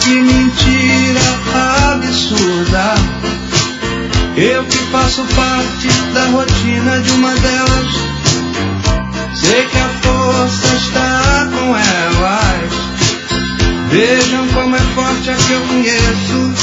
que mentira absurda. Eu que faço parte da rotina de uma delas. Sei que a força está com elas. Vejam como é forte a que eu conheço.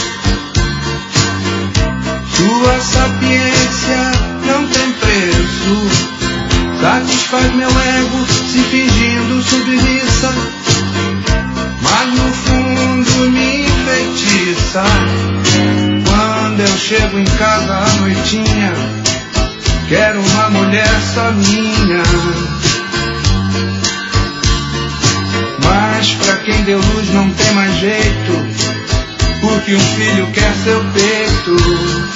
Sua sapiência não tem preço. Satisfaz meu ego se fingindo submissa, mas no fundo me enfeitiça. Quando eu chego em casa à noitinha, quero uma mulher só minha. Mas pra quem deu luz não tem mais jeito, porque um filho quer seu peito.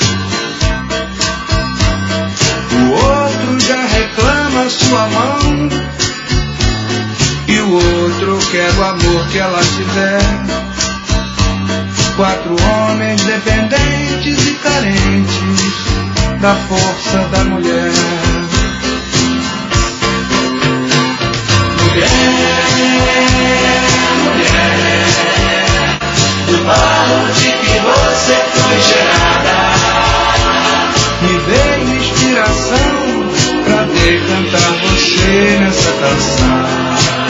O outro já reclama sua mão, e o outro quer o amor que ela tiver. 4 homens dependentes e carentes da força da mulher. Mulher, do barro de que você foi gerada, me veio inspiração pra decantar você nessa canção.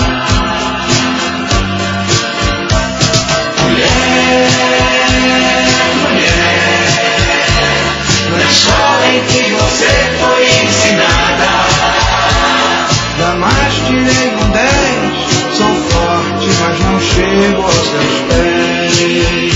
Na escola em que você foi ensinada, jamais tirei um 10. Sou forte, mas não chego aos seus pés.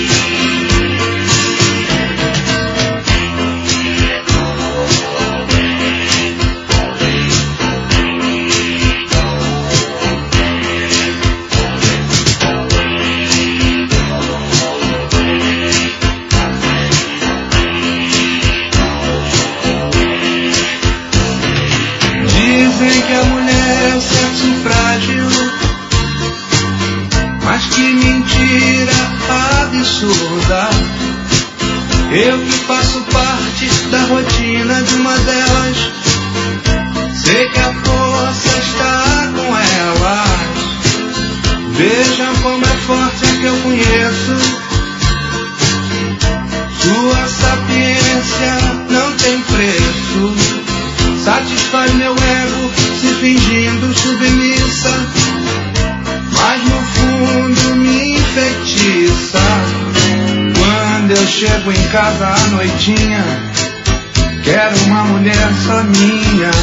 Dizem que a mulher é um sexo frágil, mas que mentira absurda. Eu que faço parte da rotina de uma delas. Sei que a força está com elas. Vejam como é forte a que eu conheço. Sua sapiência não tem preço. Satisfaz meu ego se fingindo submissa, mas no fundo me enfeitiça. Quando eu chego em casa à noitinha, quero uma mulher só minha.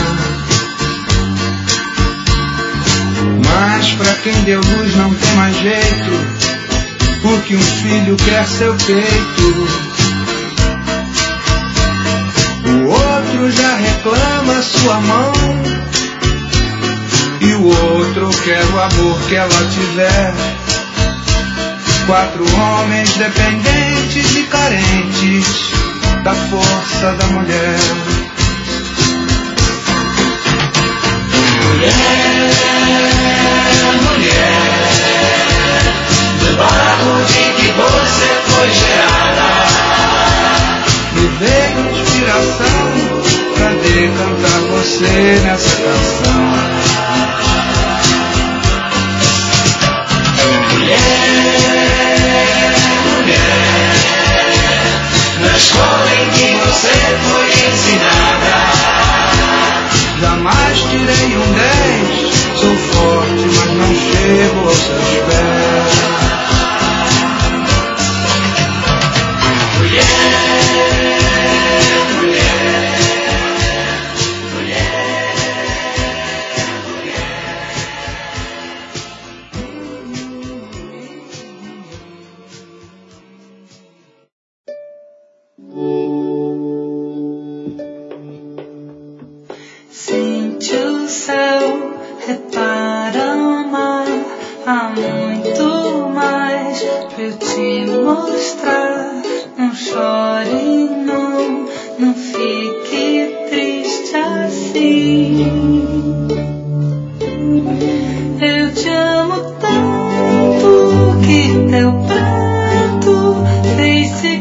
Mas pra quem deu luz não tem mais jeito, porque um filho quer seu peito. O outro já reclama sua mão, e o outro quer o amor que ela tiver. 4 homens dependentes e carentes da força da mulher. Mulher, do barro de que você foi gerada, me veio inspiração pra decantar você nessa canção. Mulher, na escola em que você foi ensinada, jamais tirei um 10. Sou forte, mas não chego aos seus pés. Sente o céu, repara o mar. Há muito mais pra eu te mostrar. Não chore, não fique triste assim. Eu te amo tanto que teu pranto fez-se